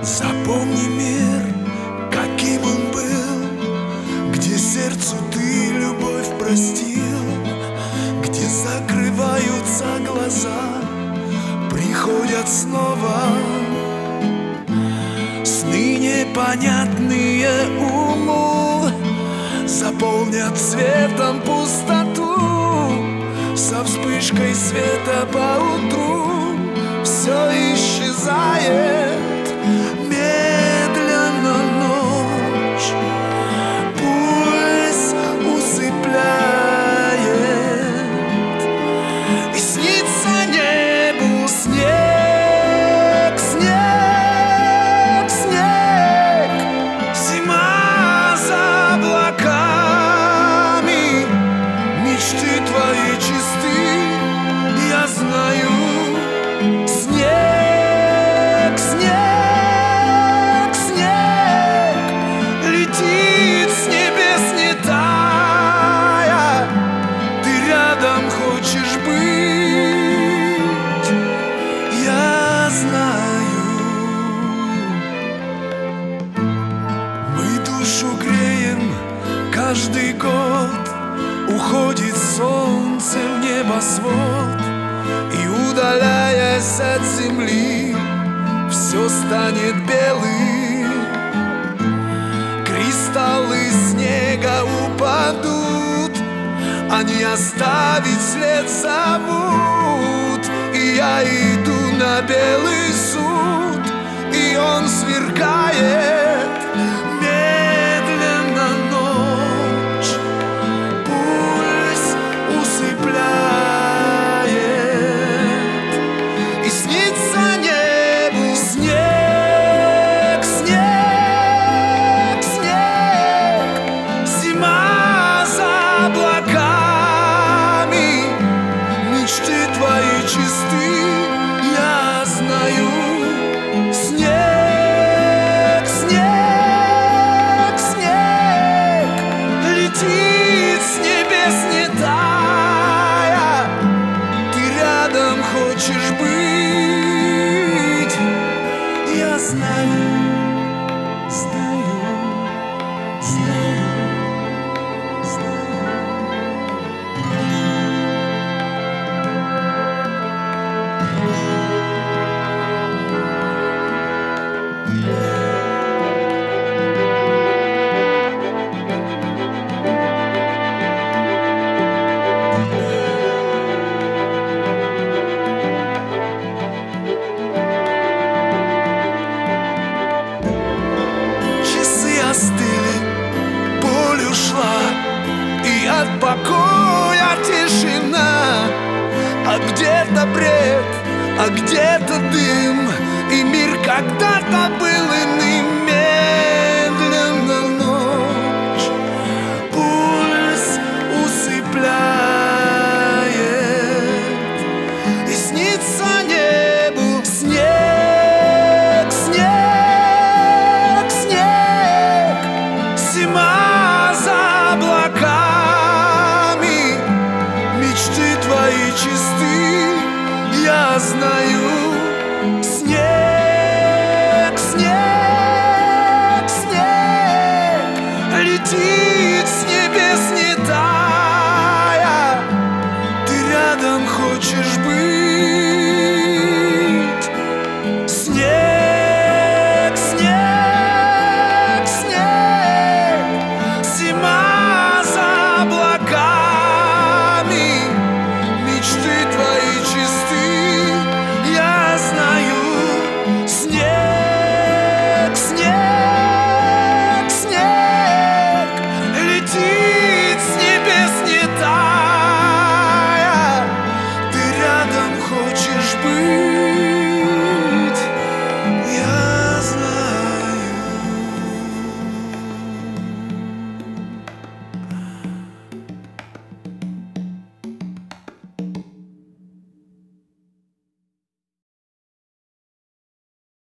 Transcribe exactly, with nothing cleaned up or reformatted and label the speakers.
Speaker 1: Запомни мир, каким он был, где сердцу ты любовь простил, где закрываются глаза, приходят снова сны непонятные уму, заполнят цветом пустоту, со вспышкой света поутру все исчезает. Медленно ночь пульс усыпляет, и снится небу снег, снег, снег. Зима за облаками, мечты твои чисты, я знаю. Снег, снег, снег летит с небес не тая, ты рядом хочешь быть, я знаю. Мы душу греем каждый год, уходит солнце в небосвод, и, удаляясь от земли, все станет белым. Кристаллы снега упадут, они оставить след зовут. И я иду на белый суд, и он сверкает. Медленно ночь пульс усыпляет, и снится небу снег, снег, снег. Зима за облаками, мечты твои чисты, я знаю. Снег, снег, снег летит с небес не тая, ты рядом хочешь быть, я знаю, знаю, знаю, знаю. Часы остыли, боль ушла, и от покоя тишина. А где-то бред, а где-то дым, и мир когда-то был иным. Медленно ночь пульс усыпляет, и снится небу снег, снег, снег. Зима за облаками, мечты твои чисты, я знаю. Снег, снег, снег летит